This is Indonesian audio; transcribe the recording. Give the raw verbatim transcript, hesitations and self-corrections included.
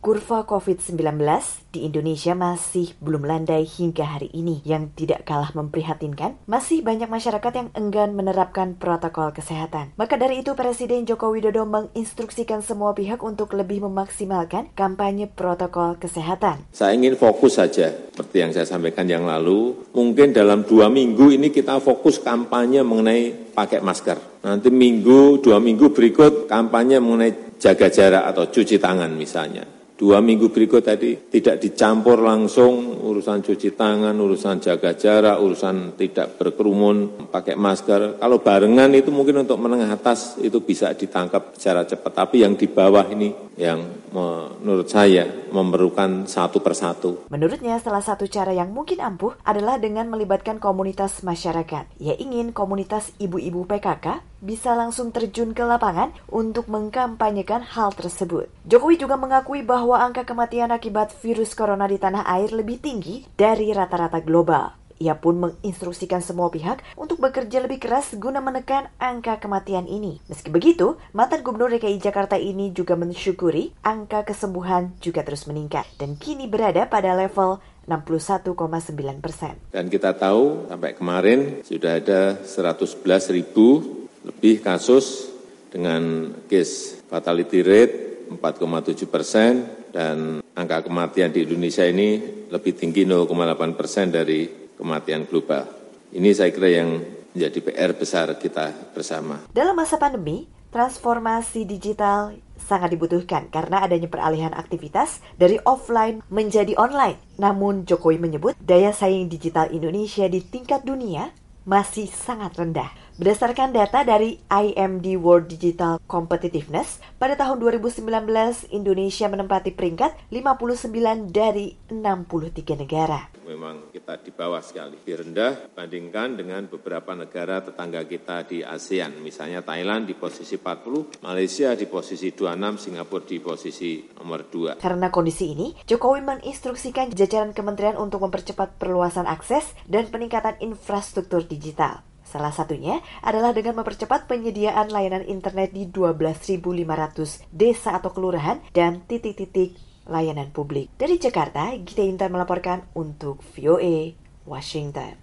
Kurva covid sembilan belas di Indonesia masih belum landai hingga hari ini. Yang tidak kalah memprihatinkan, masih banyak masyarakat yang enggan menerapkan protokol kesehatan. Maka dari itu Presiden Joko Widodo menginstruksikan semua pihak untuk lebih memaksimalkan kampanye protokol kesehatan. Saya ingin fokus saja, seperti yang saya sampaikan yang lalu, mungkin dalam dua minggu ini kita fokus kampanye mengenai pakai masker. Nanti minggu, dua minggu berikut kampanye mengenai jaga jarak atau cuci tangan misalnya. Dua minggu berikut tadi tidak dicampur langsung urusan cuci tangan, urusan jaga jarak, urusan tidak berkerumun, pakai masker. Kalau barengan itu mungkin untuk menengah atas itu bisa ditangkap secara cepat. Tapi yang di bawah ini yang menurut saya memerlukan satu persatu. Menurutnya salah satu cara yang mungkin ampuh adalah dengan melibatkan komunitas masyarakat. Ia ingin komunitas ibu-ibu P K K bisa langsung terjun ke lapangan untuk mengkampanyekan hal tersebut. Jokowi juga mengakui bahwa angka kematian akibat virus corona di tanah air lebih tinggi dari rata-rata global. Ia pun menginstruksikan semua pihak untuk bekerja lebih keras guna menekan angka kematian ini. Meski begitu, mantan Gubernur D K I Jakarta ini juga mensyukuri angka kesembuhan juga terus meningkat dan kini berada pada level enam puluh satu koma sembilan persen. Dan kita tahu sampai kemarin sudah ada seratus sebelas ribu lebih kasus dengan case fatality rate empat koma tujuh persen dan angka kematian di Indonesia ini lebih tinggi nol koma delapan persen dari kematian global. Ini saya kira yang menjadi P R besar kita bersama. Dalam masa pandemi, transformasi digital sangat dibutuhkan karena adanya peralihan aktivitas dari offline menjadi online. Namun Jokowi menyebut daya saing digital Indonesia di tingkat dunia masih sangat rendah. Berdasarkan data dari I M D World Digital Competitiveness, pada tahun dua ribu sembilan belas Indonesia menempati peringkat lima puluh sembilan dari enam puluh tiga negara. Memang kita di bawah sekali, lebih rendah dibandingkan dengan beberapa negara tetangga kita di ASEAN. Misalnya Thailand di posisi empat puluh, Malaysia di posisi dua puluh enam, Singapura di posisi nomor dua. Karena kondisi ini, Jokowi menginstruksikan jajaran kementerian untuk mempercepat perluasan akses dan peningkatan infrastruktur digital. Salah satunya adalah dengan mempercepat penyediaan layanan internet di dua belas ribu lima ratus desa atau kelurahan dan titik-titik layanan publik. Dari Jakarta, Gita Intan melaporkan untuk V O A Washington.